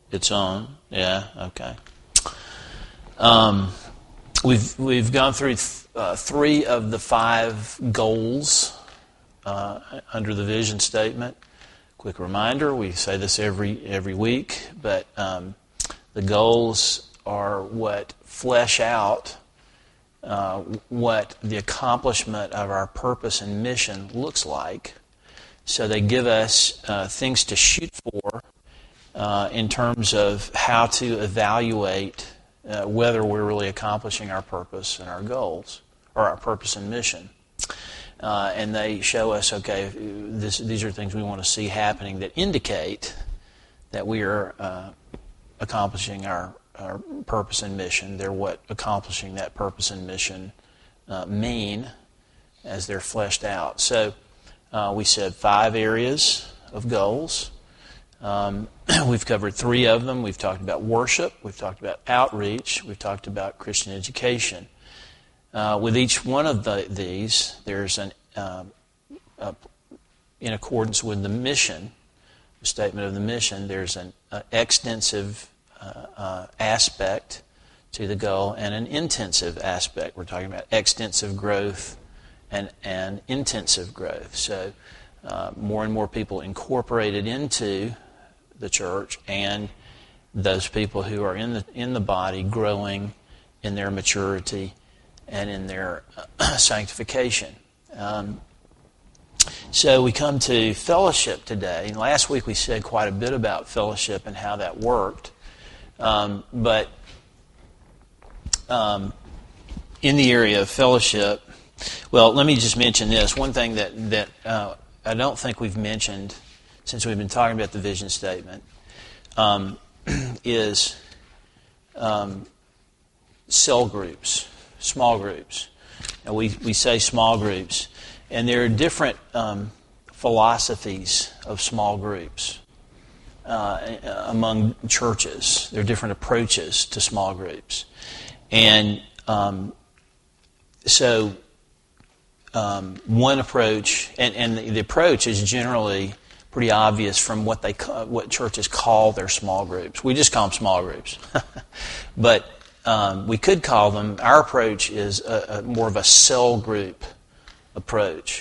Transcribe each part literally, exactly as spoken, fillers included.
its own. Yeah, okay. Um, we've we've gone through th- uh, three of the five goals uh, under the vision statement. Quick reminder: we say this every every week, but um, the goals are what flesh out uh, what the accomplishment of our purpose and mission looks like. So they give us uh, things to shoot for uh, in terms of how to evaluate uh, whether we're really accomplishing our purpose and our goals, or our purpose and mission. Uh, and they show us, okay, this, these are things we want to see happening that indicate that we are uh, accomplishing our, our purpose and mission. They're what accomplishing that purpose and mission uh, mean as they're fleshed out. So uh, we said five areas of goals. Um, we've covered three of them. We've talked about worship. We've talked about outreach. We've talked about Christian education. Uh, with each one of the, these, there's an uh, uh, in accordance with the mission, the statement of the mission, there's an uh, extensive uh, uh, aspect to the goal and an intensive aspect. We're talking about extensive growth and, and intensive growth. So uh, more and more people incorporated into the church, and those people who are in the in the body growing in their maturity and in their uh, sanctification. Um, so we come to fellowship today. And last week we said quite a bit about fellowship and how that worked. Um, but um, in the area of fellowship, well, let me just mention this. One thing that, that uh, I don't think we've mentioned since we've been talking about the vision statement um, is um, cell groups. Small groups. Now we, we say small groups, and there are different um, philosophies of small groups uh, among churches. There are different approaches to small groups. And um, so um, one approach, and, and the, the approach is generally pretty obvious from what they what churches call their small groups. We just call them small groups. But Um, we could call them, our approach is a, a more of a cell group approach.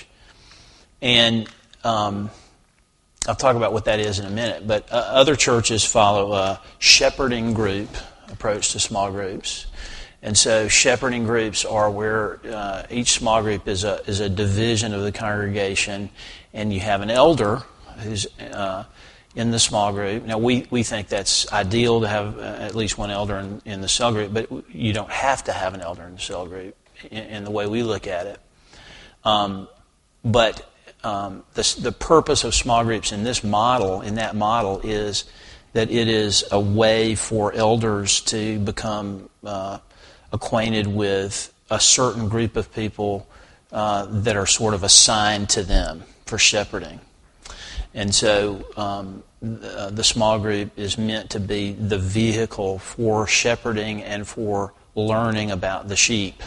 And um, I'll talk about what that is in a minute. But uh, other churches follow a shepherding group approach to small groups. And so shepherding groups are where uh, each small group is a, is a division of the congregation, and you have an elder who's uh, in the small group. Now, we, we think that's ideal to have uh, at least one elder in, in the cell group, but you don't have to have an elder in the cell group in, in the way we look at it. Um, but um, the, the purpose of small groups in this model, in that model, is that it is a way for elders to become uh, acquainted with a certain group of people uh, that are sort of assigned to them for shepherding. And so um, the, the small group is meant to be the vehicle for shepherding and for learning about the sheep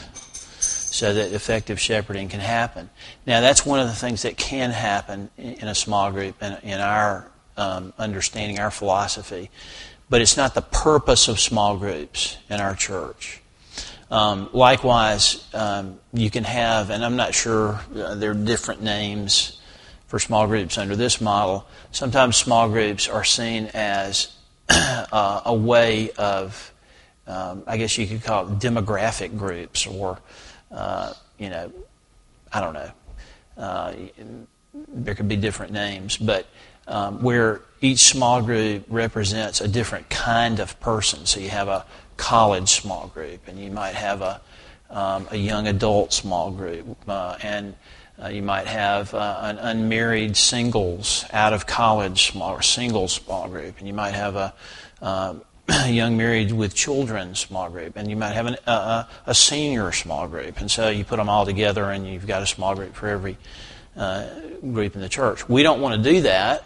so that effective shepherding can happen. Now, that's one of the things that can happen in a small group in, in our um, understanding, our philosophy. But it's not the purpose of small groups in our church. Um, likewise, um, you can have, and I'm not sure, uh, there are different names for small groups under this model. Sometimes small groups are seen as uh, a way of, um, I guess you could call it demographic groups, or, uh, you know, I don't know. Uh, there could be different names, but um, where each small group represents a different kind of person. So you have a college small group, and you might have a, um, a young adult small group, uh, and Uh, you might have uh, an unmarried singles out of college small or singles small group, and you might have a, uh, a young married with children small group, and you might have an, uh, a senior small group. And so you put them all together, and you've got a small group for every uh, group in the church. We don't want to do that,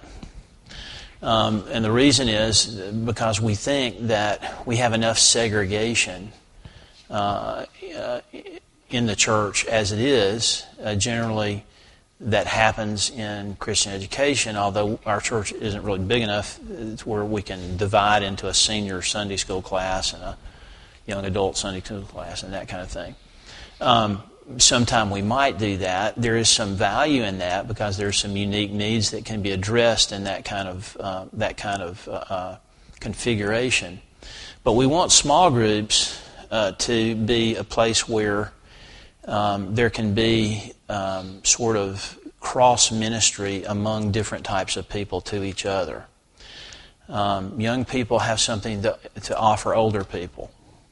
um, and the reason is because we think that we have enough segregation Uh, uh, in the church as it is. Uh, generally, that happens in Christian education, although our church isn't really big enough where we can divide into a senior Sunday school class and a young adult Sunday school class and that kind of thing. Um, sometime we might do that. There is some value in that because there's some unique needs that can be addressed in that kind of uh, that kind of uh, uh, configuration. But we want small groups uh, to be a place where um, there can be um, sort of cross ministry among different types of people to each other. Um, young people have something to, to offer older people.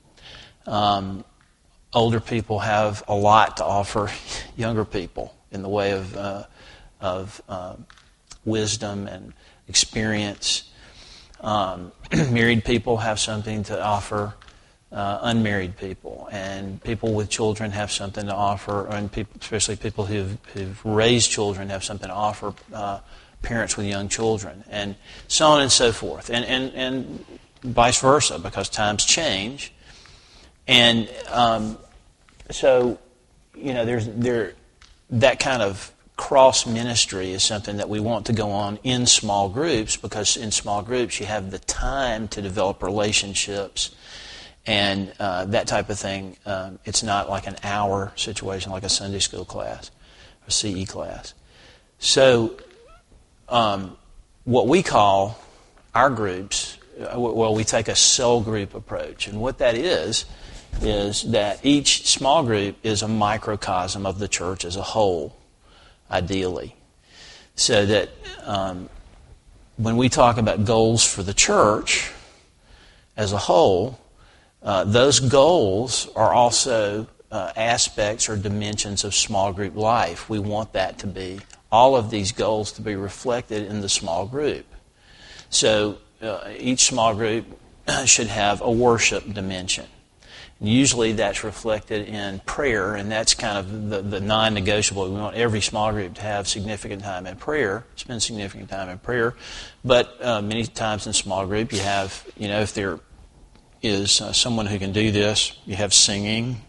Um, older people have a lot to offer younger people in the way of uh, of uh, wisdom and experience. Um, married people have something to offer uh, unmarried people, and people with children have something to offer, and people, especially people who've, who've raised children, have something to offer uh, parents with young children, and so on and so forth, and and and vice versa, because times change. And um, so, you know, there's there that kind of cross ministry is something that we want to go on in small groups, because in small groups you have the time to develop relationships and uh, that type of thing. Um, it's not like an hour situation like a Sunday school class or C E class. So, um, what we call our groups, well, we take a cell group approach, and what that is. is that each small group is a microcosm of the church as a whole, ideally. So that um, when we talk about goals for the church as a whole, uh, those goals are also uh, aspects or dimensions of small group life. We want that to be, all of these goals to be reflected in the small group. So uh, each small group should have a worship dimension. Usually that's reflected in prayer, and that's kind of the, the non-negotiable. We want every small group to have significant time in prayer, spend significant time in prayer. But uh, many times in small group you have, you know, if there is uh, someone who can do this, you have singing.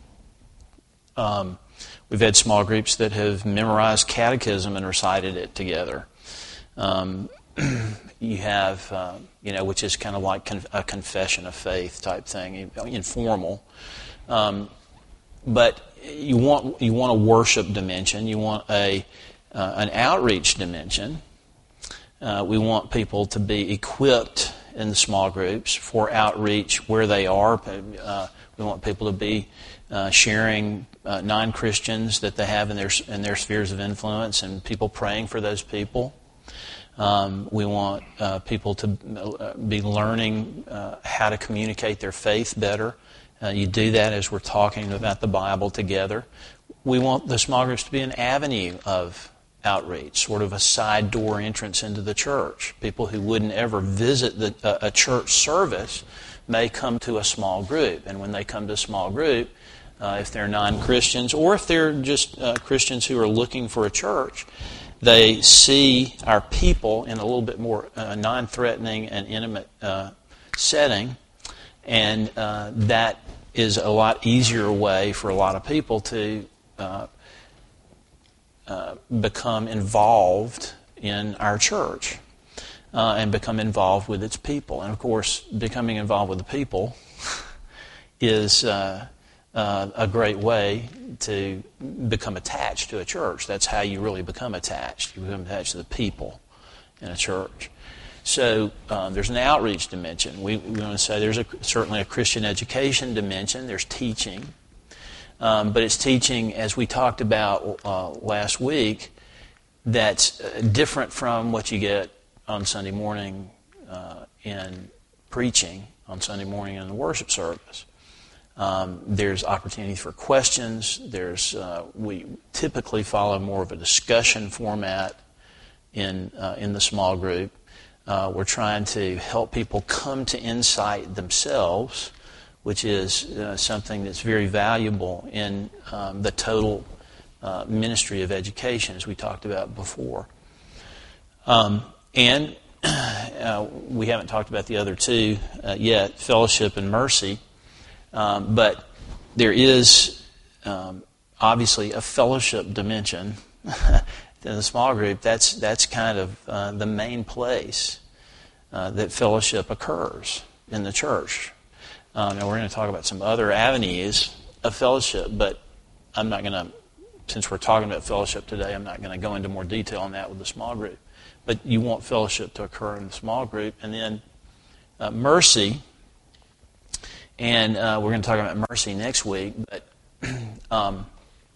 Um, we've had small groups that have memorized catechism and recited it together. Um, you have, uh, you know, which is kind of like con- a confession of faith type thing, informal. Um, but you want you want a worship dimension. You want a uh, an outreach dimension. Uh, we want people to be equipped in the small groups for outreach where they are. Uh, we want people to be uh, sharing uh, non-Christians that they have in their in their spheres of influence, and people praying for those people. Um, we want uh, people to uh, be learning uh, how to communicate their faith better. Uh, you do that as we're talking about the Bible together. We want the small groups to be an avenue of outreach, sort of a side door entrance into the church. People who wouldn't ever visit the, uh, a church service may come to a small group. And when they come to a small group, uh, if they're non-Christians or if they're just uh, Christians who are looking for a church, they see our people in a little bit more uh, non-threatening and intimate uh, setting, and uh, that is a lot easier way for a lot of people to uh, uh, become involved in our church uh, and become involved with its people. And of course, becoming involved with the people is uh, uh, a great way to become attached to a church. That's how you really become attached. You become attached to the people in a church. So um, there's an outreach dimension. We, we want to say there's a, certainly a Christian education dimension. There's teaching. Um, but it's teaching, as we talked about uh, last week, that's uh, different from what you get on Sunday morning uh, in preaching, on Sunday morning in the worship service. Um, there's opportunity for questions. There's uh, we typically follow more of a discussion format in uh, in the small group. Uh, we're trying to help people come to insight themselves, which is uh, something that's very valuable in um, the total uh, ministry of education, as we talked about before. Um, and uh, we haven't talked about the other two uh, yet, fellowship and mercy. Um, but there is um, obviously a fellowship dimension in the small group, that's that's kind of uh, the main place uh, that fellowship occurs in the church. Um, and we're going to talk about some other avenues of fellowship, but I'm not going to, since we're talking about fellowship today, I'm not going to go into more detail on that with the small group. But you want fellowship to occur in the small group. And then uh, mercy, and uh, we're going to talk about mercy next week, but um,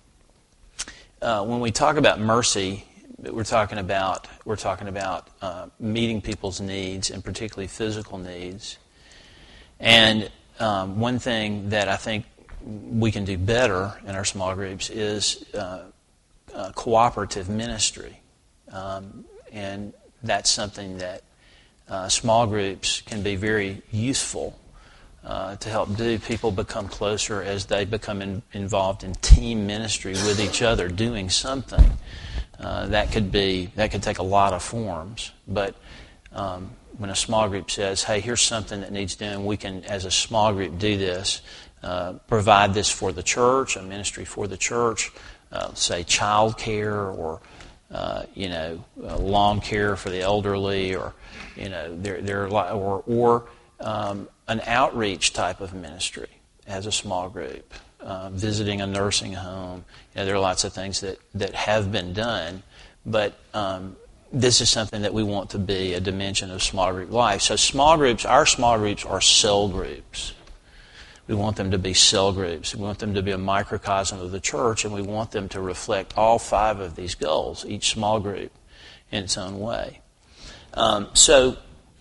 uh, when we talk about mercy, we're talking about we're talking about uh, meeting people's needs, and particularly physical needs. And um, one thing that I think we can do better in our small groups is uh, uh, cooperative ministry, um, and that's something that uh, small groups can be very useful uh, to help do. People become closer as they become in, involved in team ministry with each other, doing something. Uh, that could be that could take a lot of forms, but um, when a small group says, "Hey, here's something that needs doing," we can, as a small group, do this. Uh, provide this for the church, a ministry for the church, uh, say child care, or uh, you know, uh, lawn care for the elderly, or you know, there there are, or or um, an outreach type of ministry as a small group. Uh, visiting a nursing home. You know, there are lots of things that, that have been done, but um, this is something that we want to be a dimension of small group life. So small groups, our small groups are cell groups. We want them to be cell groups. We want them to be a microcosm of the church, and we want them to reflect all five of these goals, each small group in its own way. Um, so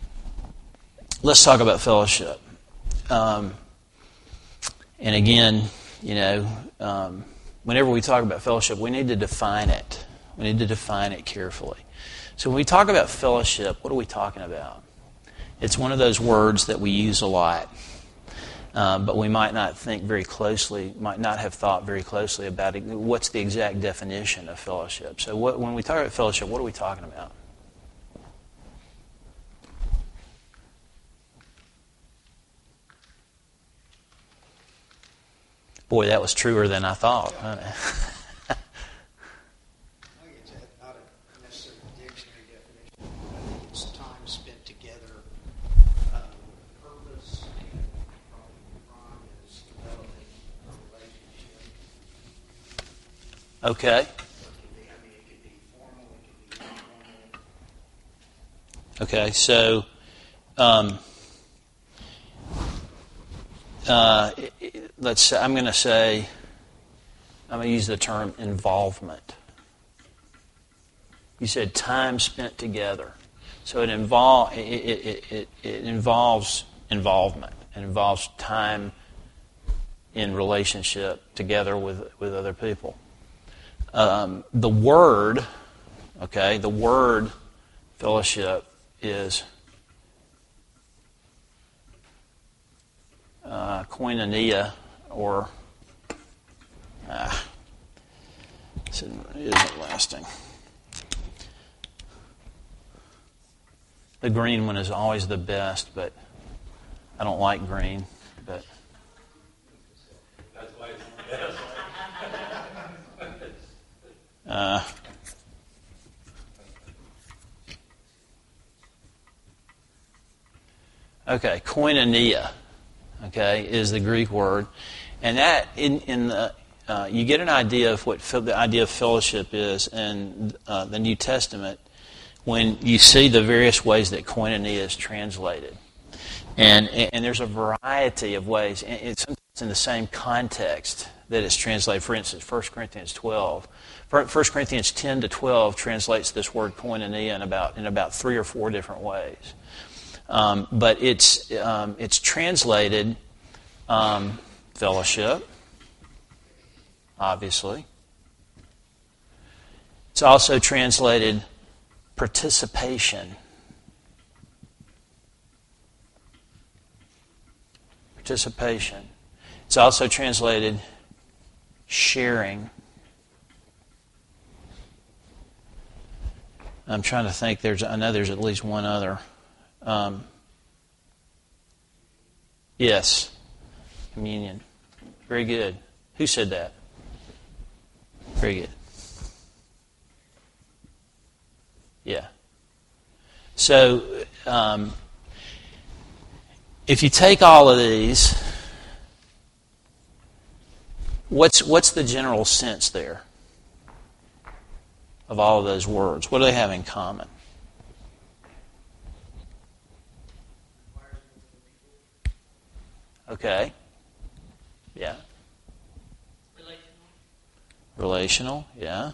let's talk about fellowship. Um, and again, You know, um, whenever we talk about fellowship, we need to define it. We need to define it carefully. So when we talk about fellowship, what are we talking about? It's one of those words that we use a lot, um, but we might not think very closely, might not have thought very closely about it. What's the exact definition of fellowship? So what, when we talk about fellowship, what are we talking about? Boy, that was truer than I thought. Yeah. I think it's not a necessarily dictionary definition. I think it's time spent together, uh, purpose, and probably Ron is developing a relationship. Okay. It could be, I mean, it could be formal, it could be informal. Okay, so um, uh, let's. I'm going to say. I'm going to use the term involvement. You said time spent together, so it involve it, it, it, it involves involvement. It involves time in relationship together with with other people. Um, the word, okay, the word fellowship is uh, koinonia, or ah, this isn't, it isn't lasting. The green one is always the best, but I don't like green. But that's why it's the best. uh, okay, koinonia. Okay, is the Greek word, and that in in the uh, you get an idea of what the idea of fellowship is in uh, the New Testament when you see the various ways that koinonia is translated, and and there's a variety of ways. It's sometimes in the same context that it's translated. For instance, First Corinthians twelve, First Corinthians ten to twelve translates this word koinonia in about in about three or four different ways. Um, but it's um, it's translated um, fellowship, obviously. It's also translated participation. Participation. It's also translated sharing. I'm trying to think. There's I know there's at least one other. Um, yes, communion. Very good. Who said that? Very good. Yeah. So, um, if you take all of these, what's what's the general sense there of all of those words? What do they have in common? Okay. Yeah. Relational. Relational, yeah.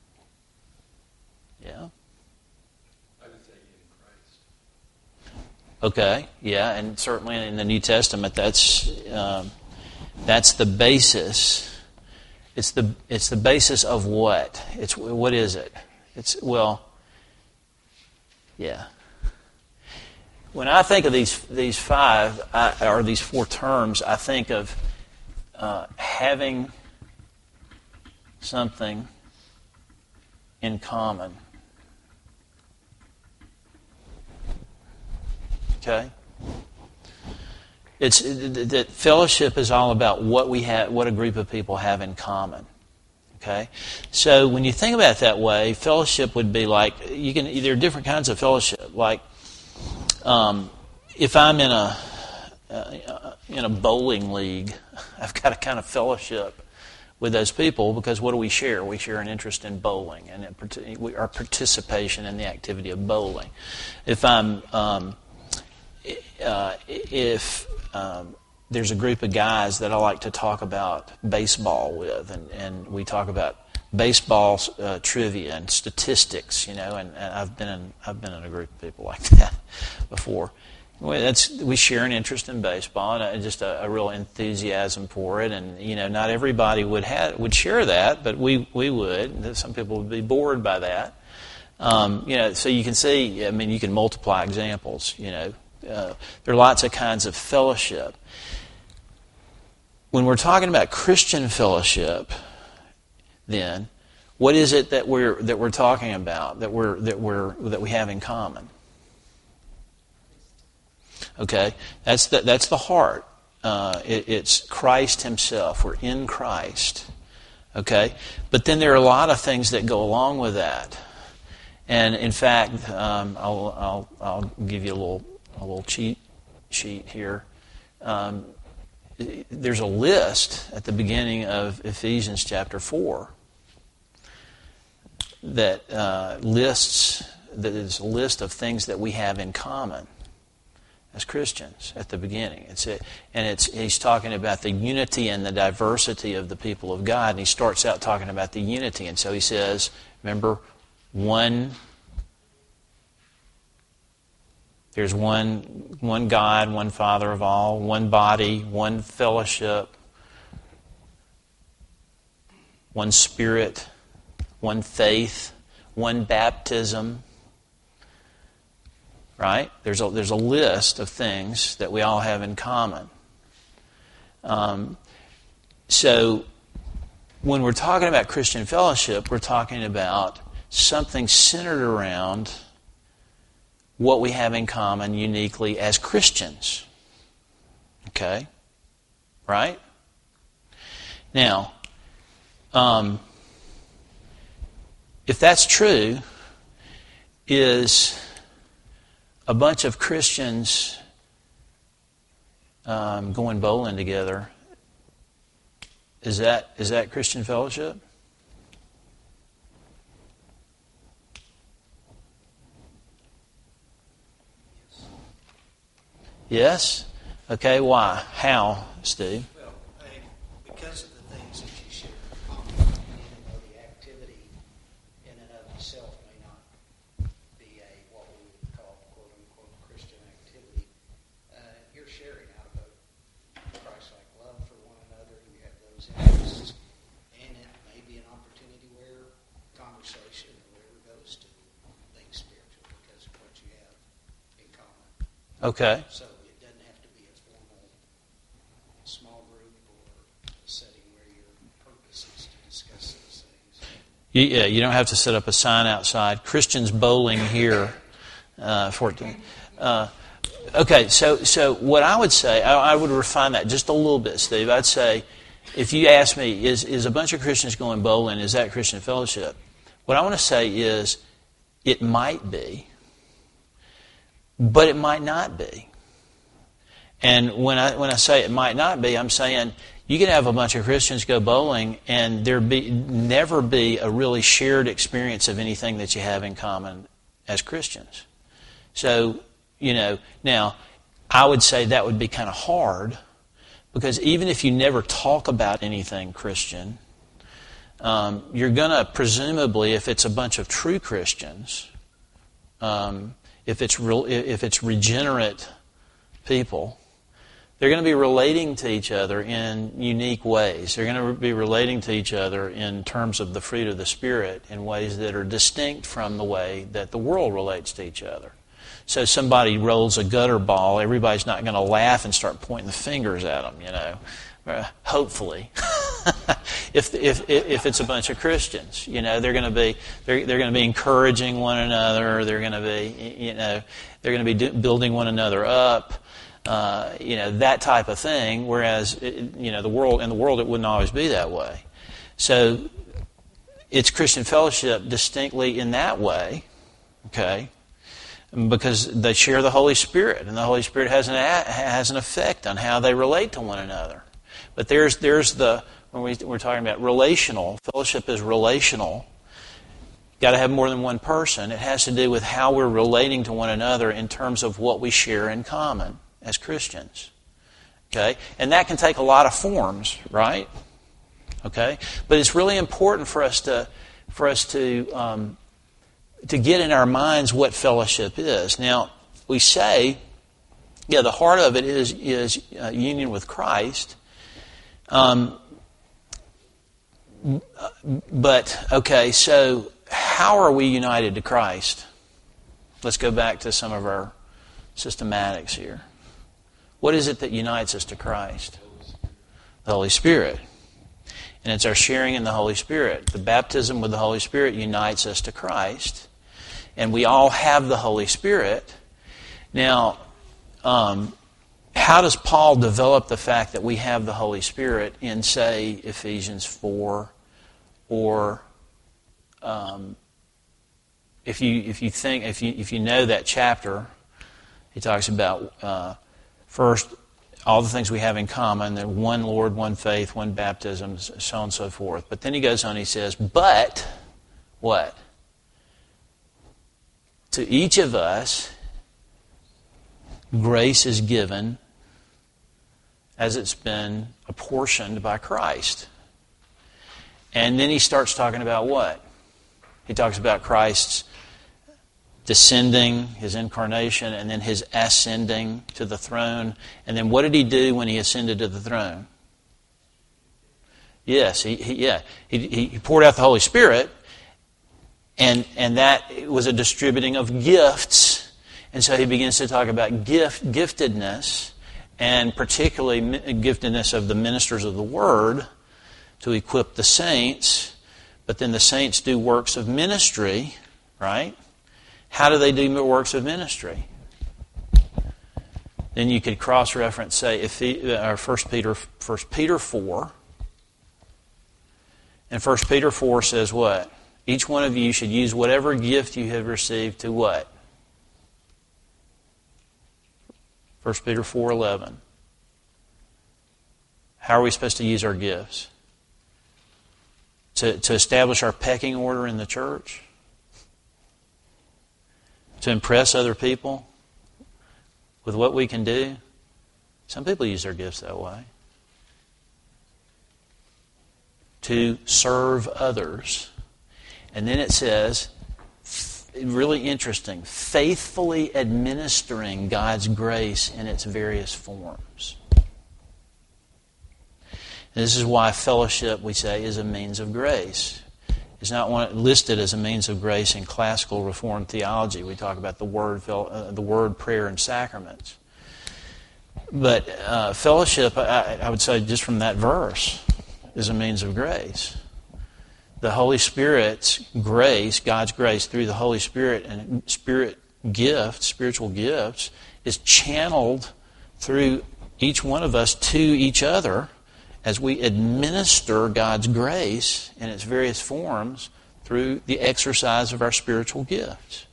Yeah. I would say in Christ. Okay, yeah, and certainly in the New Testament, that's um, that's the basis. It's the it's the basis of what? It's what is it? It's well, yeah. When I think of these these five I, or these four terms, I think of uh, having something in common. Okay. It's that fellowship is all about what we have, what a group of people have in common. Okay, so when you think about it that way, fellowship would be like you can. There are different kinds of fellowship. Like um, if I'm in a uh, in a bowling league, I've got a kind of fellowship with those people because what do we share? We share an interest in bowling and it, our participation in the activity of bowling. If I'm um, uh, if um, there's a group of guys that I like to talk about baseball with, and, and we talk about baseball uh, trivia and statistics, you know, and, and I've been in I've been in a group of people like that before. Well, that's we share an interest in baseball and just a, a real enthusiasm for it, and you know, not everybody would have would share that, but we we would. Some people would be bored by that, um, you know. So you can see, I mean, you can multiply examples, you know. Uh, there are lots of kinds of fellowship. When we're talking about Christian fellowship, then what is it that we're that we're talking about that we're that we're that we have in common? Okay, that's the, that's the heart. Uh, it, it's Christ Himself. We're in Christ. Okay, but then there are a lot of things that go along with that, and in fact, um, I'll I'll I'll give you a little a little cheat sheet here. Um, there's a list at the beginning of Ephesians chapter four that uh, lists that is a list of things that we have in common as Christians at the beginning. It's it, and it's he's talking about the unity and the diversity of the people of God, and he starts out talking about the unity, and so he says, remember, one. There's one one God, one Father of all, one body, one fellowship, one Spirit, one faith, one baptism. Right? There's a there's a list of things that we all have in common. Um, so when we're talking about Christian fellowship, we're talking about something centered around what we have in common uniquely as Christians. Okay? Right? Now, um, if that's true, is a bunch of Christians um, going bowling together, is that is that Christian fellowship? Yes? Okay, why? How, Steve? Well, I, because of the things that you share in common, even though the activity in and of itself may not be a what we would call quote unquote Christian activity, uh, you're sharing out of a Christ-like love for one another. You have those interests, and it may be an opportunity where conversation or whatever goes to things spiritual because of what you have in common. Okay. So it doesn't have to be a formal small group or a setting where your purpose is to discuss those things. You, yeah, you don't have to set up a sign outside. Christians bowling here. Uh, for uh, okay, so so what I would say, I, I would refine that just a little bit, Steve. I'd say, if you ask me, is is a bunch of Christians going bowling, is that Christian fellowship? What I want to say is, it might be, but it might not be. And when I when I say it might not be, I'm saying you can have a bunch of Christians go bowling and there be never be a really shared experience of anything that you have in common as Christians. So, you know, now I would say that would be kind of hard, because even if you never talk about anything Christian, um, you're going to presumably, if it's a bunch of true Christians, um, if it's real, if it's regenerate people, they're going to be relating to each other in unique ways. They're going to be relating to each other in terms of the fruit of the Spirit in ways that are distinct from the way that the world relates to each other. So somebody rolls a gutter ball, everybody's not going to laugh and start pointing the fingers at them, you know. Uh, hopefully, if, if if it's a bunch of Christians, you know, they're going to be they're they're going to be encouraging one another. They're going to be you know they're going to be do, building one another up. Uh, you know, that type of thing, whereas, it, you know, the world in the world it wouldn't always be that way. So it's Christian fellowship distinctly in that way, okay, because they share the Holy Spirit, and the Holy Spirit has an has an effect on how they relate to one another. But there's there's the, when we, we're talking about relational, fellowship is relational. Got to have more than one person. It has to do with how we're relating to one another in terms of what we share in common as Christians. Okay? And that can take a lot of forms, right? Okay? But it's really important for us to for us to um, to get in our minds what fellowship is. Now, we say, yeah, the heart of it is is uh, union with Christ. Um, but okay, so how are we united to Christ? Let's go back to some of our systematics here. What is it that unites us to Christ? The Holy Spirit. And it's our sharing in the Holy Spirit. The baptism with the Holy Spirit unites us to Christ. And we all have the Holy Spirit. Now, um, how does Paul develop the fact that we have the Holy Spirit in, say, Ephesians four, or um, if you if you think if you if you know that chapter, he talks about uh, first all the things we have in common: that one Lord, one faith, one baptism, so on and so forth. But then he goes on. He says, "But what? To each of us, grace is given as it's been apportioned by Christ." And then he starts talking about what? He talks about Christ's descending, His incarnation, and then His ascending to the throne. And then what did He do when He ascended to the throne? Yes, he, he yeah, he, he poured out the Holy Spirit, and and that was a distributing of gifts. And so he begins to talk about gift giftedness, and particularly giftedness of the ministers of the Word to equip the saints. But then the saints do works of ministry, right? How do they do works of ministry? Then you could cross-reference, say, if he, uh, First Peter, First Peter four. And First Peter four says what? Each one of you should use whatever gift you have received to what? First Peter four eleven. How are we supposed to use our gifts? To, to establish our pecking order in the church? To impress other people with what we can do? Some people use their gifts that way. To serve others. And then it says, really interesting, faithfully administering God's grace in its various forms. And this is why fellowship, we say, is a means of grace. It's not one listed as a means of grace in classical Reformed theology. We talk about the word, uh, the word, prayer, and sacraments. But uh, fellowship, I, I would say, just from that verse, is a means of grace. The Holy Spirit's grace, God's grace through the Holy Spirit and Spirit gifts, spiritual gifts, is channeled through each one of us to each other as we administer God's grace in its various forms through the exercise of our spiritual gifts.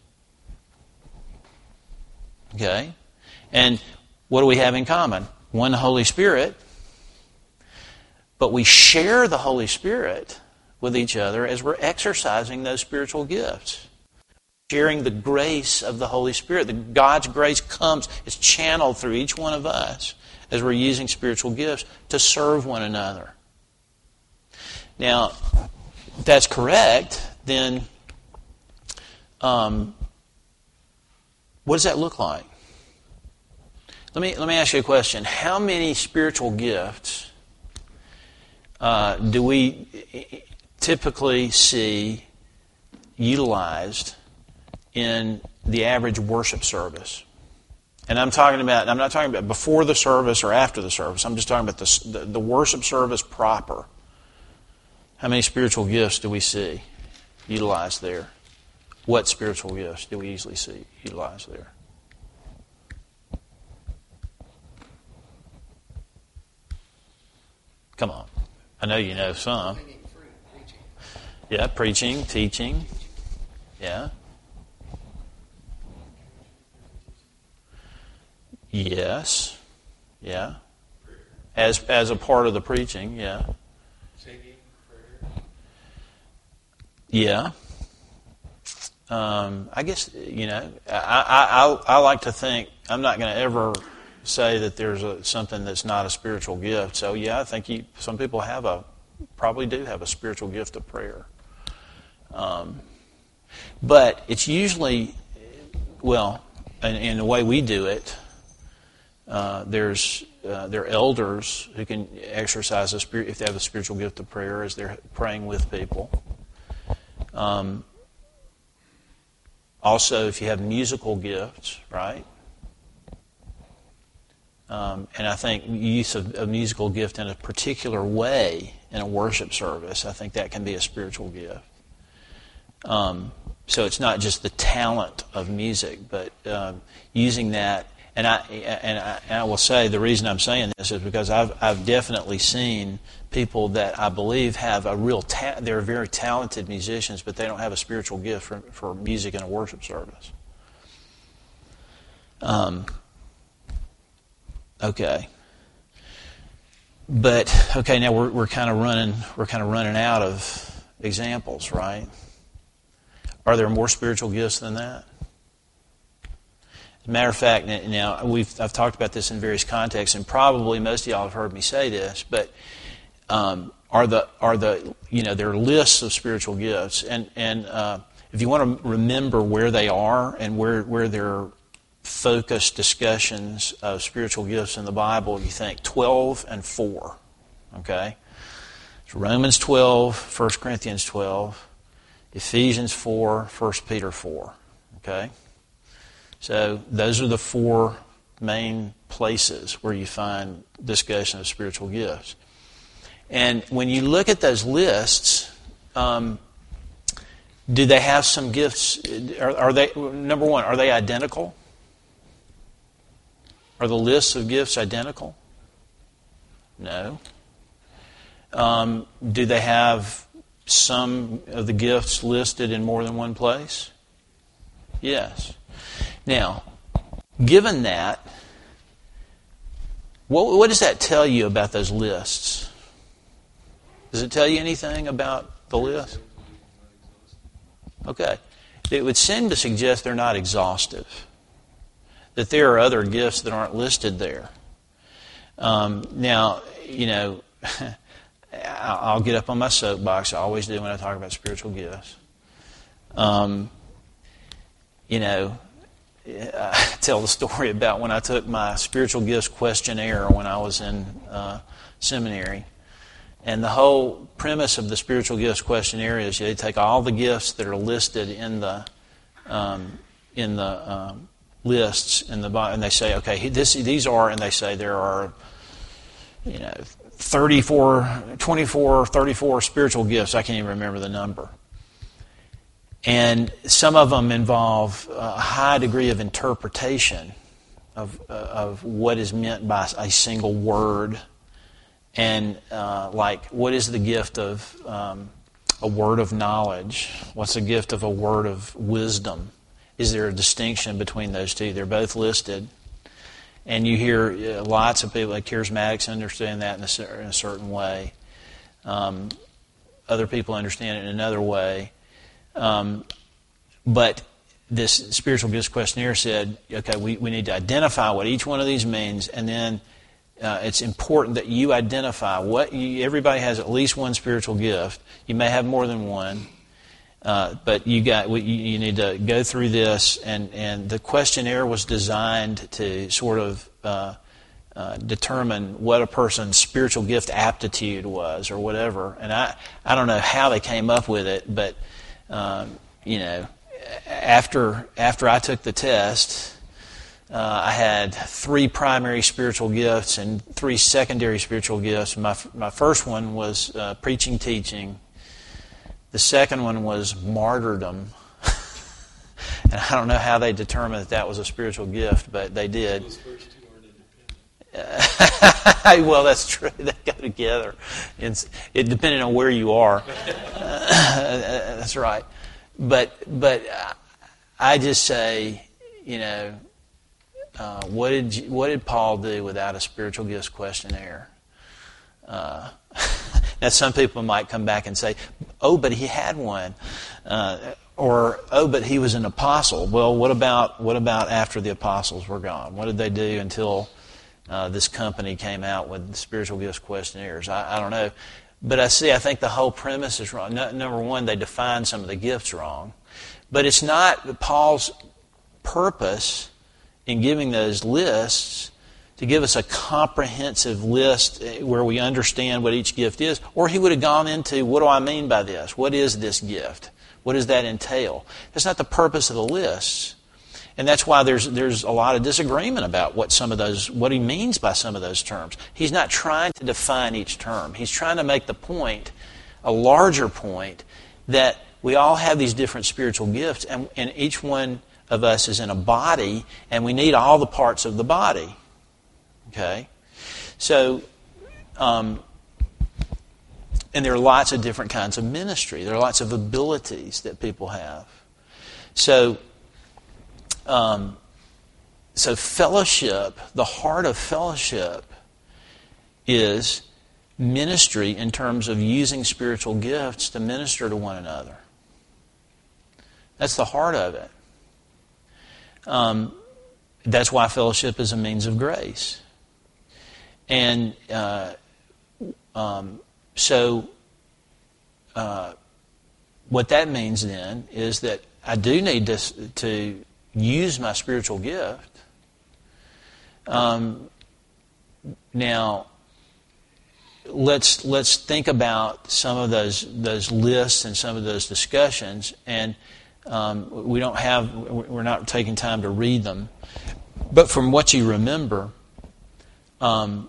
Okay? And what do we have in common? One Holy Spirit. But we share the Holy Spirit with each other as we're exercising those spiritual gifts. Sharing the grace of the Holy Spirit. The God's grace comes, is channeled through each one of us as we're using spiritual gifts to serve one another. Now, if that's correct, then um, what does that look like? Let me let me ask you a question. How many spiritual gifts uh, do we typically see utilized in the average worship service? And I'm talking about, I'm not talking about before the service or after the service. I'm just talking about the, the, the worship service proper. How many spiritual gifts do we see utilized there? What spiritual gifts do we usually see utilized there? Come on. I know you know some. Yeah, preaching, teaching. Yeah. Yes. Yeah. As as a part of the preaching, yeah. Singing, prayer. Yeah. Um, I guess, you know, I, I, I, I like to think, I'm not going to ever say that there's a, something that's not a spiritual gift. So, yeah, I think you, some people have a, probably do have a spiritual gift of prayer. Um, but it's usually, well, in, in the way we do it, uh, there's uh, there are elders who can exercise a spirit if they have a spiritual gift of prayer as they're praying with people. Um, also, if you have musical gifts, right? Um, and I think use of a musical gift in a particular way in a worship service, I think that can be a spiritual gift. Um, so it's not just the talent of music, but um, using that. And I and I, and I will say the reason I'm saying this is because I've I've definitely seen people that I believe have a real ta- they're very talented musicians, but they don't have a spiritual gift for for music in a worship service. Um. Okay. But okay, now we're we're kind of running we're kind of running out of examples, right? Are there more spiritual gifts than that? As a matter of fact, now we've I've talked about this in various contexts, and probably most of y'all have heard me say this, but um, are the are the you know there are lists of spiritual gifts, and and uh, if you want to remember where they are and where where they're focused discussions of spiritual gifts in the Bible, you think twelve and four, okay? So Romans twelve, First Corinthians twelve, Ephesians four, First Peter four, okay? So those are the four main places where you find discussion of spiritual gifts. And when you look at those lists, um, do they have some gifts? Are, are they, number one, are they identical? Are the lists of gifts identical? No. Um, do they have some of the gifts listed in more than one place? Yes. Now, given that, what, what does that tell you about those lists? Does it tell you anything about the list? Okay. It would seem to suggest they're not exhaustive. That there are other gifts that aren't listed there. Um, now, you know, I'll get up on my soapbox. I always do when I talk about spiritual gifts. Um, you know, I tell the story about when I took my spiritual gifts questionnaire when I was in uh, seminary. And the whole premise of the spiritual gifts questionnaire is they take all the gifts that are listed in the um, in the um, lists in the Bible, and they say, okay, this, these are, and they say there are, you know, thirty-four, twenty-four, thirty-four spiritual gifts. I can't even remember the number. And some of them involve a high degree of interpretation of uh, of what is meant by a single word, and uh, like what is the gift of um, a word of knowledge? What's the gift of a word of wisdom? Is there a distinction between those two? They're both listed. And you hear uh, lots of people, like charismatics, understand that in a, in a certain way. Um, other people understand it in another way. Um, but this spiritual gifts questionnaire said, okay, we, we need to identify what each one of these means, and then uh, it's important that you identify what you, everybody has at least one spiritual gift. You may have more than one. Uh, but you got you, you need to go through this, and, and the questionnaire was designed to sort of uh, uh, determine what a person's spiritual gift aptitude was, or whatever. And I I don't know how they came up with it, but um, you know, after after I took the test, uh, I had three primary spiritual gifts and three secondary spiritual gifts. My my first one was uh, preaching, teaching. The second one was martyrdom. And I don't know how they determined that that was a spiritual gift, but they did. Those first two aren't independent. Well, that's true. They go together. It's, it depending on where you are. Uh, that's right. But but I just say, you know, uh, what did you, what did Paul do without a spiritual gifts questionnaire? Uh, now, some people might come back and say, "Oh, but he had one," uh, or "Oh, but he was an apostle." Well, what about what about after the apostles were gone? What did they do until uh, this company came out with spiritual gifts questionnaires? I, I don't know, but I see. I think the whole premise is wrong. No, number one, they define some of the gifts wrong, but it's not Paul's purpose in giving those lists to give us a comprehensive list where we understand what each gift is, or he would have gone into, what do I mean by this? What is this gift? What does that entail? That's not the purpose of the lists. And that's why there's there's a lot of disagreement about what some of those what he means by some of those terms. He's not trying to define each term. He's trying to make the point, a larger point, that we all have these different spiritual gifts, and, and each one of us is in a body, and we need all the parts of the body. Okay, so, um, and there are lots of different kinds of ministry. There are lots of abilities that people have. So, um, so fellowship, the heart of fellowship is ministry in terms of using spiritual gifts to minister to one another. That's the heart of it. Um, that's why fellowship is a means of grace. And uh, um, so uh, what that means then is that I do need to, to use my spiritual gift. Um, now, let's let's think about some of those those lists and some of those discussions, and um, we don't have we're not taking time to read them, but from what you remember. Um,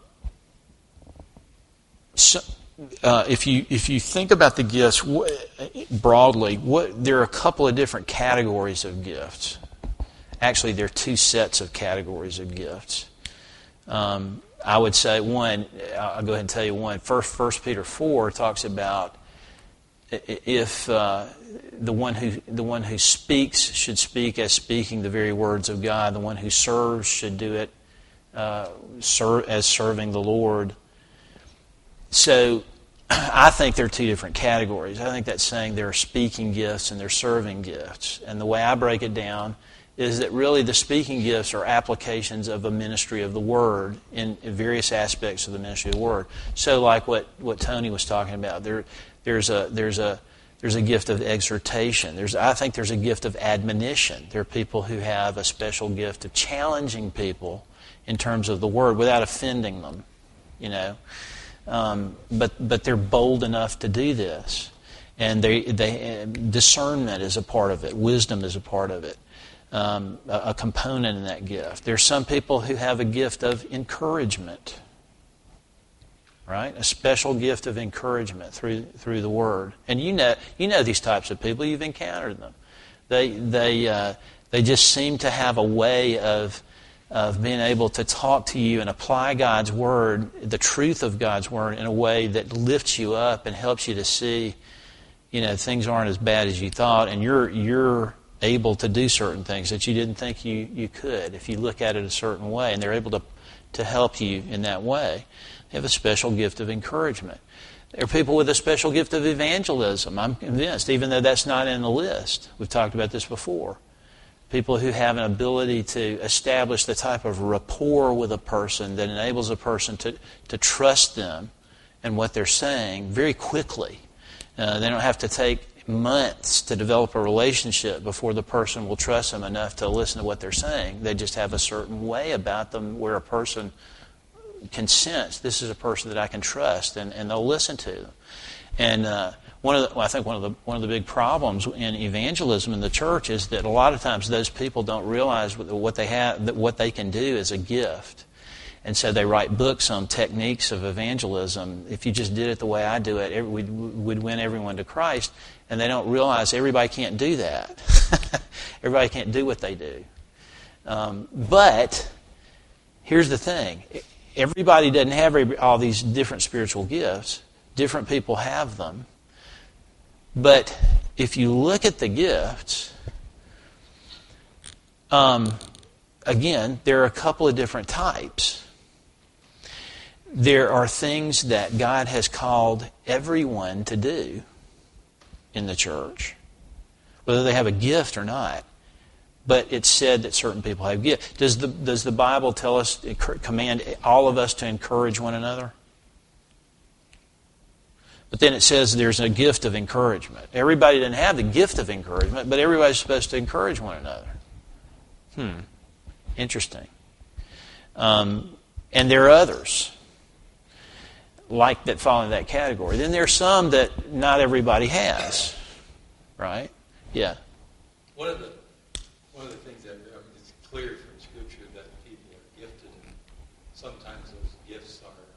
So, uh, if you if you think about the gifts wh- broadly, what there are a couple of different categories of gifts. Actually, there are two sets of categories of gifts. Um, I would say one. I'll go ahead and tell you one. First, First Peter four talks about if uh, the one who the one who speaks should speak as speaking the very words of God. The one who serves should do it uh, serve as serving the Lord. So I think there are two different categories. I think that's saying there are speaking gifts and there are serving gifts. And the way I break it down is that really the speaking gifts are applications of a ministry of the Word in various aspects of the ministry of the Word. So like what, what Tony was talking about, there there's a there's a there's a gift of exhortation. There's I think there's a gift of admonition. There are people who have a special gift of challenging people in terms of the Word without offending them, you know. Um, but but they're bold enough to do this, and they they discernment is a part of it. Wisdom is a part of it, um, a, a component in that gift. There's some people who have a gift of encouragement, right? A special gift of encouragement through through the Word. And you know you know these types of people. You've encountered them. They they uh, they just seem to have a way of. of being able to talk to you and apply God's Word, the truth of God's Word, in a way that lifts you up and helps you to see, you know, things aren't as bad as you thought, and you're you're able to do certain things that you didn't think you, you could if you look at it a certain way, and they're able to, to help you in that way. They have a special gift of encouragement. There are people with a special gift of evangelism, I'm convinced, even though that's not in the list. We've talked about this before. People who have an ability to establish the type of rapport with a person that enables a person to, to trust them and what they're saying very quickly. Uh, they don't have to take months to develop a relationship before the person will trust them enough to listen to what they're saying. They just have a certain way about them where a person can sense this is a person that I can trust, and, and they'll listen to them. And uh, one of the, well, I think one of the one of the big problems in evangelism in the church is that a lot of times those people don't realize what they have, that what they can do is a gift. And so they write books on techniques of evangelism. If you just did it the way I do it, every, we'd, we'd win everyone to Christ. And they don't realize everybody can't do that. Everybody can't do what they do. Um, but here's the thing. Everybody doesn't have every, all these different spiritual gifts. Different people have them. But if you look at the gifts, um, again, there are a couple of different types. There are things that God has called everyone to do in the church, whether they have a gift or not. But it's said that certain people have gifts. Does the does the Bible tell us, command all of us to encourage one another? But then it says there's a gift of encouragement. Everybody doesn't have the gift of encouragement, but everybody's supposed to encourage one another. Hmm. Interesting. Um, and there are others like that fall in that category. Then there are some that not everybody has, right? Yeah. One of the one of the things that I mean, it's clear from Scripture that people are gifted, and sometimes those gifts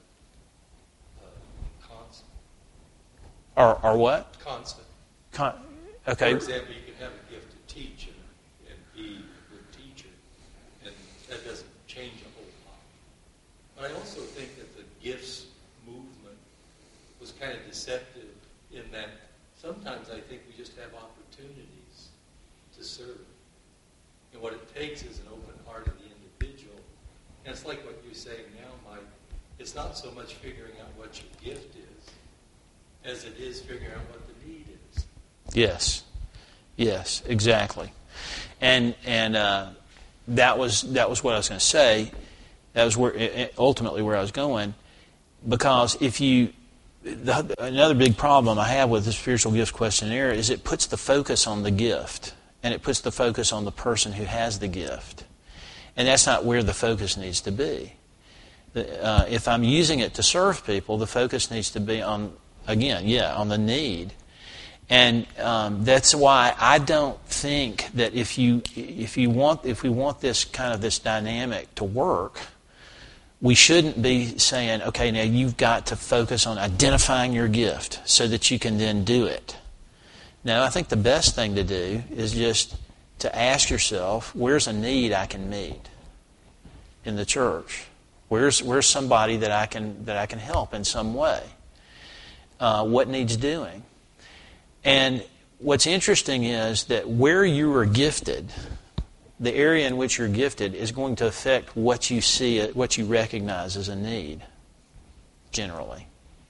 are uh, constant. Are are what? Constant. Con- okay. For example, you can have a gift to teach and, and be a good teacher, and that doesn't change a whole lot. But I also think that the gifts movement was kind of deceptive in that sometimes I think we just have opportunities to serve. And what it takes is an open heart of the individual. And it's like what you're saying now, Mike. It's not so much figuring out what your gift is as it is figuring out what the need is. Yes. Yes, exactly. And and uh, that was that was what I was going to say. That was where ultimately where I was going. Because if you, the, another big problem I have with the spiritual gifts questionnaire is it puts the focus on the gift, and it puts the focus on the person who has the gift. And that's not where the focus needs to be. Uh, if I'm using it to serve people, the focus needs to be on, again, yeah, on the need. And um, that's why I don't think that if you if you want if we want this kind of this dynamic to work, we shouldn't be saying, okay, now you've got to focus on identifying your gift so that you can then do it. No, I think the best thing to do is just to ask yourself, where's a need I can meet in the church? Where's where's somebody that I can that I can help in some way? Uh, what needs doing? And what's interesting is that where you are gifted, the area in which you're gifted is going to affect what you see, what you recognize as a need, generally.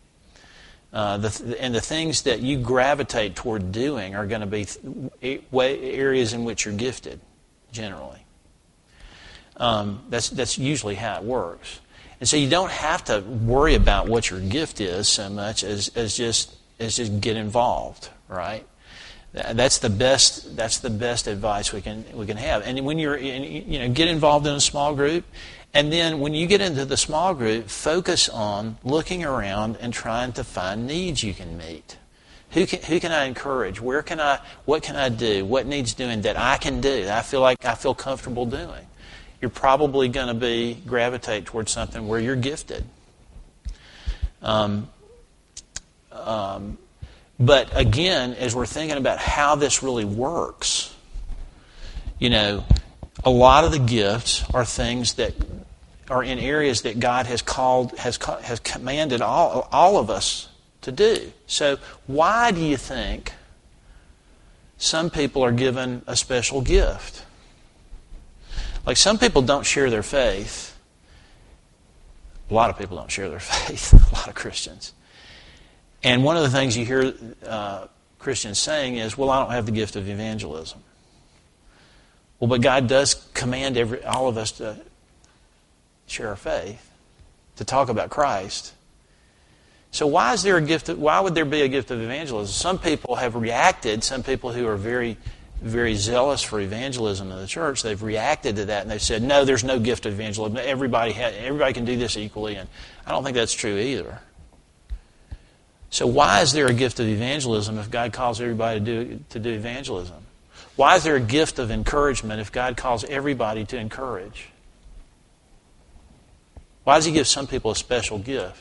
Uh, the, and the things that you gravitate toward doing are going to be th- areas in which you're gifted, generally. Um, that's that's usually how it works. And so you don't have to worry about what your gift is so much as, as just as just get involved, right? That's the best. That's the best advice we can we can have. And when you're, in, you know, get involved in a small group, and then when you get into the small group, focus on looking around and trying to find needs you can meet. Who can who can I encourage? Where can I? What can I do? What needs doing that I can do? That I feel like I feel comfortable doing. You're probably going to be gravitate towards something where you're gifted. Um. Um. But again, as we're thinking about how this really works, you know, a lot of the gifts are things that are in areas that God has called, has has commanded all all of us to do. So why do you think some people are given a special gift? Like some people don't share their faith. A lot of people don't share their faith. A lot of Christians. And one of the things you hear uh, Christians saying is, well, I don't have the gift of evangelism. Well, but God does command every all of us to share our faith, to talk about Christ. So why is there a gift of, why would there be a gift of evangelism? Some people have reacted, some people who are very, very zealous for evangelism in the church, they've reacted to that and they've said, no, there's no gift of evangelism. Everybody, ha- everybody can do this equally, and I don't think that's true either. So why is there a gift of evangelism if God calls everybody to do, to do evangelism? Why is there a gift of encouragement if God calls everybody to encourage? Why does He give some people a special gift?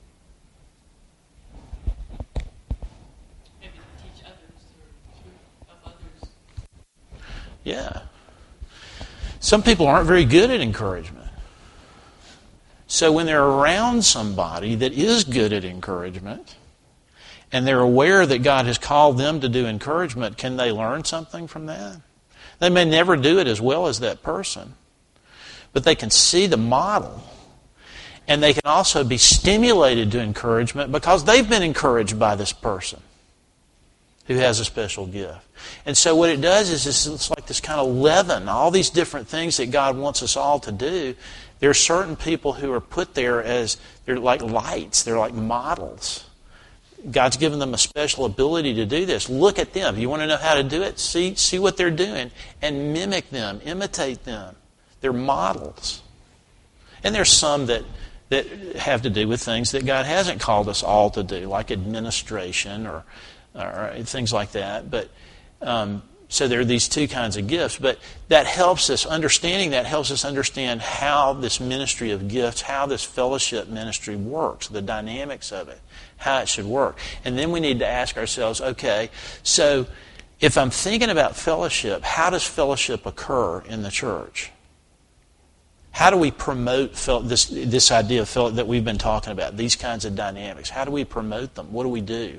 Maybe to teach others or to help others. Yeah. Some people aren't very good at encouragement. So when they're around somebody that is good at encouragement, and they're aware that God has called them to do encouragement, can they learn something from that? They may never do it as well as that person, but they can see the model, and they can also be stimulated to encouragement because they've been encouraged by this person who has a special gift. And so what it does is it's like this kind of leaven, all these different things that God wants us all to do. There are certain people who are put there as, they're like lights, they're like models. God's given them a special ability to do this. Look at them. You want to know how to do it? See, see what they're doing and mimic them, imitate them. They're models. And there's some that, that have to do with things that God hasn't called us all to do, like administration or, or things like that. But um, so there are these two kinds of gifts. But that helps us, understanding that helps us understand how this ministry of gifts, how this fellowship ministry works, the dynamics of it, how it should work. And then we need to ask ourselves, okay, so if I'm thinking about fellowship, how does fellowship occur in the church? How do we promote fel- this this idea of fellow- that we've been talking about, these kinds of dynamics? How do we promote them? What do we do?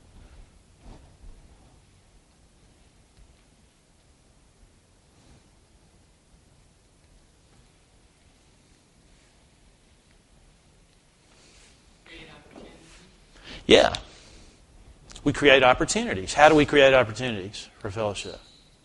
Yeah. We create opportunities. How do we create opportunities for fellowship?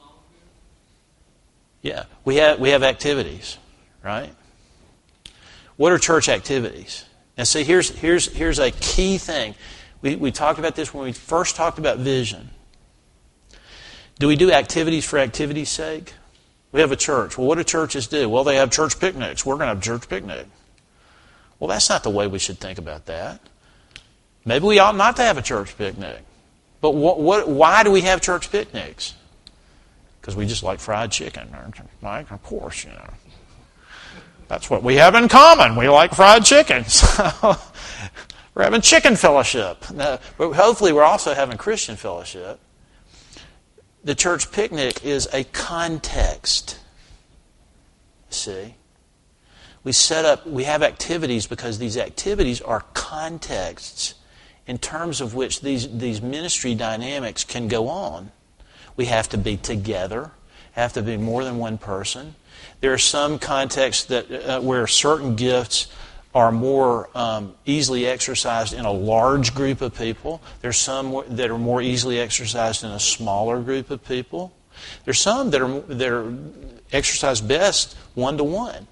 Yeah. We have we have activities, right? What are church activities? Now see, here's here's here's a key thing. We we talked about this when we first talked about vision. Do we do activities for activity's sake? We have a church. Well, what do churches do? Well, they have church picnics. We're going to have a church picnic. Well, that's not the way we should think about that. Maybe we ought not to have a church picnic. But what, what, why do we have church picnics? Because we just like fried chicken. Like, of course, you know. That's what we have in common. We like fried chicken. So we're having chicken fellowship. Now, but hopefully we're also having Christian fellowship. The church picnic is a context. See? We set up, we have activities because these activities are contexts in terms of which these, these ministry dynamics can go on. We have to be together, have to be more than one person. There are some contexts that uh, where certain gifts are more um, easily exercised in a large group of people. There's some that are more easily exercised in a smaller group of people. There's some that are that are exercised best one-to-one.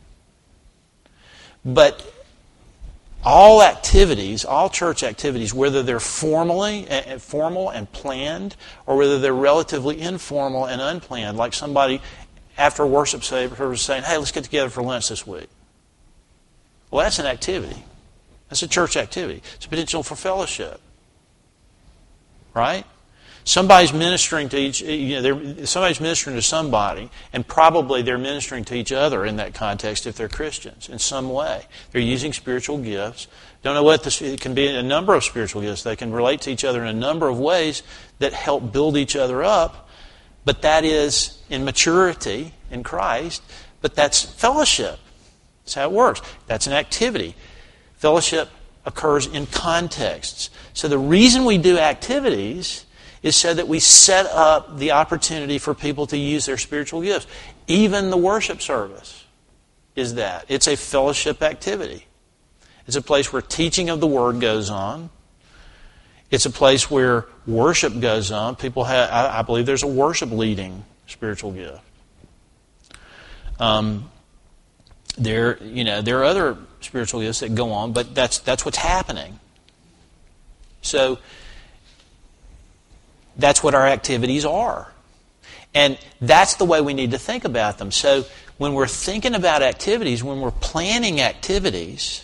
But all activities, all church activities, whether they're formally, uh, formal and planned, or whether they're relatively informal and unplanned, like somebody after a worship service saying, hey, let's get together for lunch this week. Well, that's an activity. That's a church activity. It's a potential for fellowship. Right? Somebody's ministering to each, you know, somebody's ministering to somebody, and probably they're ministering to each other in that context if they're Christians in some way. They're using spiritual gifts. Don't know what this, it can be a number of spiritual gifts. They can relate to each other in a number of ways that help build each other up, but that is in maturity in Christ, but that's fellowship. That's how it works. That's an activity. Fellowship occurs in contexts. So the reason we do activities is so that we set up the opportunity for people to use their spiritual gifts. Even the worship service is that. It's a fellowship activity. It's a place where teaching of the Word goes on. It's a place where worship goes on. People have, I, I believe there's a worship leading spiritual gift. Um, there, you know, there are other spiritual gifts that go on, but that's that's what's happening. So that's what our activities are. And that's the way we need to think about them. So when we're thinking about activities, when we're planning activities,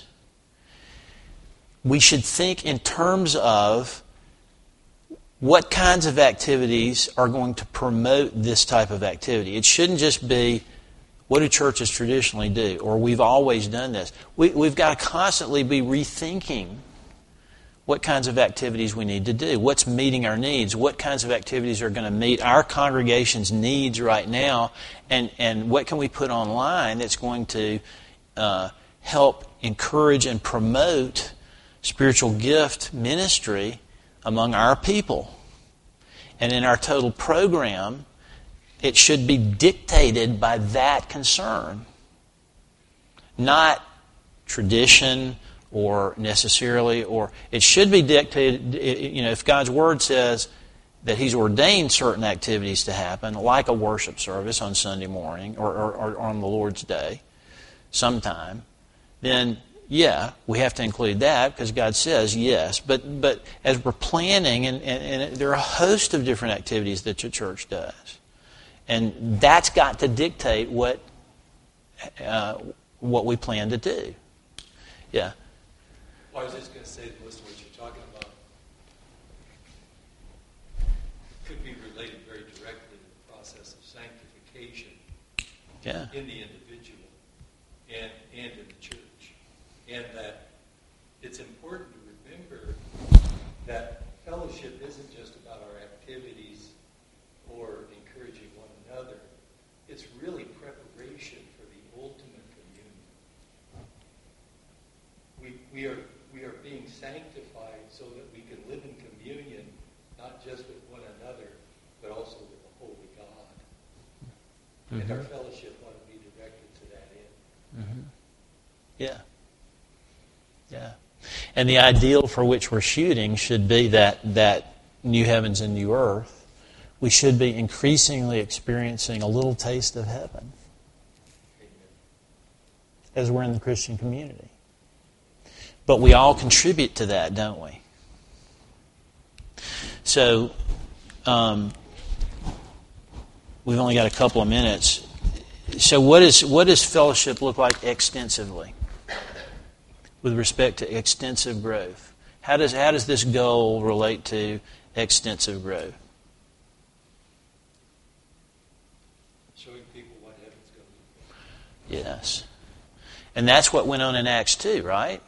we should think in terms of what kinds of activities are going to promote this type of activity. It shouldn't just be, what do churches traditionally do? Or we've always done this. We, we've got to constantly be rethinking what kinds of activities we need to do. What's meeting our needs? What kinds of activities are going to meet our congregation's needs right now? And, and what can we put online that's going to uh, help encourage and promote spiritual gift ministry among our people? And in our total program, it should be dictated by that concern. Not tradition or necessarily, or it should be dictated, you know, if God's Word says that He's ordained certain activities to happen, like a worship service on Sunday morning or, or, or on the Lord's Day sometime, then yeah, we have to include that because God says yes. But but as we're planning, and, and, and there are a host of different activities that your church does. And that's got to dictate what uh, what we plan to do. Yeah. Well, I was just going to say that most of what you're talking about could be related very directly to the process of sanctification Yeah. in the individual and, and in the church. And that it's important to remember that fellowship isn't just about our activities or encouraging one another. It's really preparation for the ultimate communion. We, we are we are being sanctified so that we can live in communion, not just with one another, but also with the Holy God. Mm-hmm. And our fellowship ought to be directed to that end. Mm-hmm. Yeah. Yeah. And the ideal for which we're shooting should be that, that new heavens and new earth. We should be increasingly experiencing a little taste of heaven as we're in the Christian community. But we all contribute to that, don't we? So, um, we've only got a couple of minutes. So what is what does fellowship look like extensively with respect to extensive growth? How does how does this goal relate to extensive growth? Showing people what heaven's going to be. Yes. And that's what went on in Acts two, right?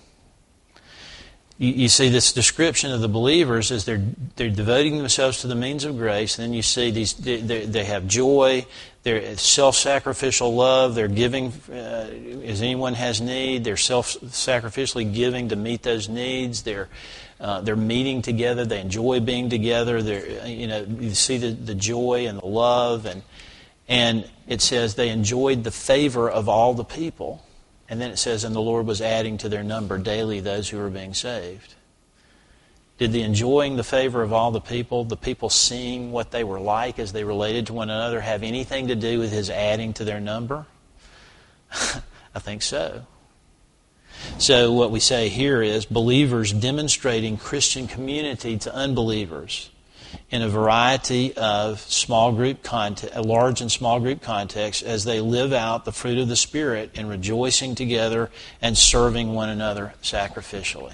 You, you see this description of the believers as they're they're devoting themselves to the means of grace. And then you see these they, they have joy, they're self-sacrificial love, they're giving uh, as anyone has need, they're self-sacrificially giving to meet those needs. They're uh, they're meeting together, they enjoy being together. They're you know you see the, the joy and the love, and and it says they enjoyed the favor of all the people. And then it says, and the Lord was adding to their number daily those who were being saved. Did the enjoying the favor of all the people, the people seeing what they were like as they related to one another, have anything to do with His adding to their number? I think so. So what we say here is believers demonstrating Christian community to unbelievers in a variety of small group context, large and small group contexts, as they live out the fruit of the Spirit in rejoicing together and serving one another sacrificially.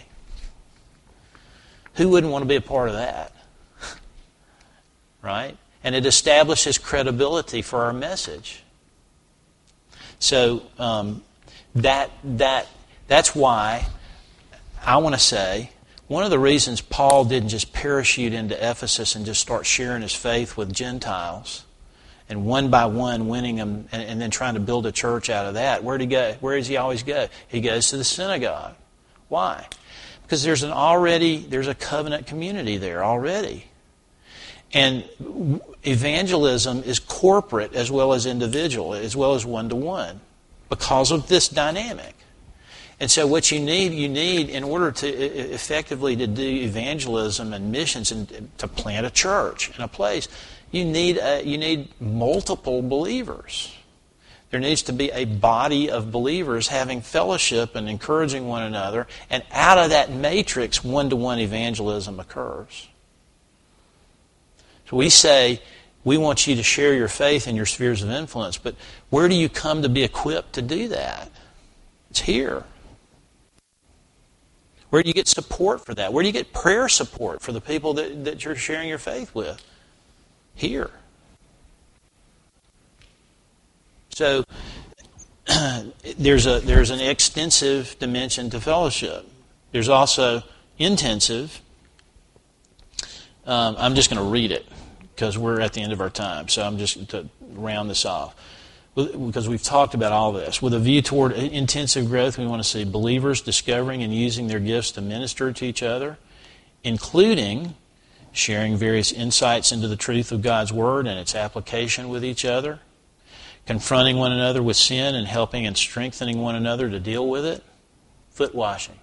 Who wouldn't want to be a part of that? Right? And it establishes credibility for our message. So um, that that that's why I want to say, one of the reasons Paul didn't just parachute into Ephesus and just start sharing his faith with Gentiles and one by one winning them and, and then trying to build a church out of that. Where did he go? Where does he always go? He goes to the synagogue. Why? Because there's an already, there's a covenant community there already. And evangelism is corporate as well as individual, as well as one-to-one, because of this dynamic. And so what you need, you need in order to effectively to do evangelism and missions and to plant a church in a place, you need a, you need multiple believers. There needs to be a body of believers having fellowship and encouraging one another, and out of that matrix, one-to-one evangelism occurs. So we say, we want you to share your faith in your spheres of influence, but where do you come to be equipped to do that? It's here. Where do you get support for that? Where do you get prayer support for the people that, that you're sharing your faith with? Here. So there's a there's an extensive dimension to fellowship. There's also intensive. Um, I'm just going to read it because we're at the end of our time. So I'm just to round this off. Because we've talked about all this. With a view toward intensive growth, we want to see believers discovering and using their gifts to minister to each other, including sharing various insights into the truth of God's Word and its application with each other, confronting one another with sin and helping and strengthening one another to deal with it, foot washing,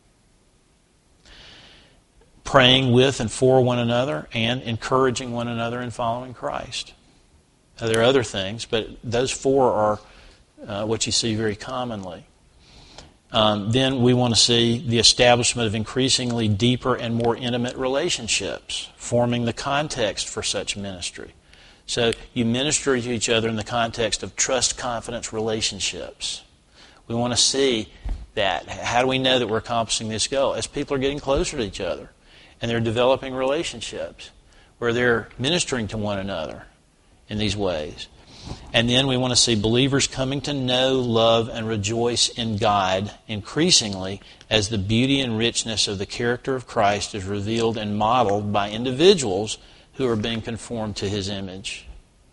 praying with and for one another, and encouraging one another in following Christ. Now, there are other things, but those four are uh, what you see very commonly. Um, then we want to see the establishment of increasingly deeper and more intimate relationships, forming the context for such ministry. So you minister to each other in the context of trust, confidence, relationships. We want to see that. How do we know that we're accomplishing this goal? As people are getting closer to each other and they're developing relationships where they're ministering to one another in these ways. And then we want to see believers coming to know, love, and rejoice in God increasingly as the beauty and richness of the character of Christ is revealed and modeled by individuals who are being conformed to His image.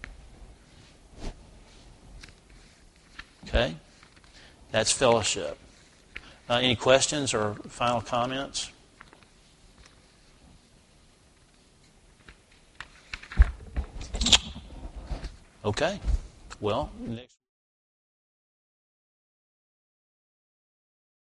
Okay? That's fellowship. Uh, any questions or final comments? Okay. Well, next